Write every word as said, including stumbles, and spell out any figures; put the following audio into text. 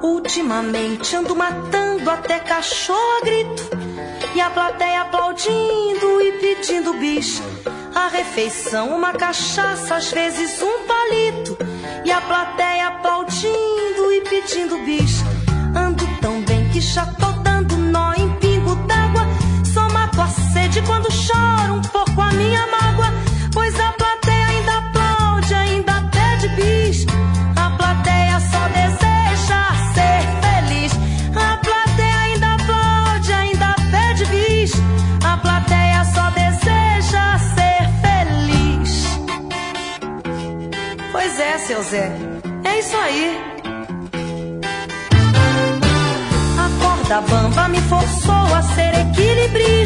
Ultimamente ando matando até cachorro a grito, e a plateia aplaudindo e pedindo bis. A refeição, uma cachaça, às vezes um palito, e a plateia aplaudindo e pedindo bis. Ando tão bem que já tô dando nó em pingo d'água. Só mato a sede quando choro um pouco a minha mágoa, pois a plateia ainda aplaude, ainda pede bis. A plateia só deseja ser feliz. A plateia ainda aplaude, ainda pede bis. A plateia só deseja ser feliz. Pois é, seu Zé, é isso aí. A corda bamba me forçou a ser equilibrista.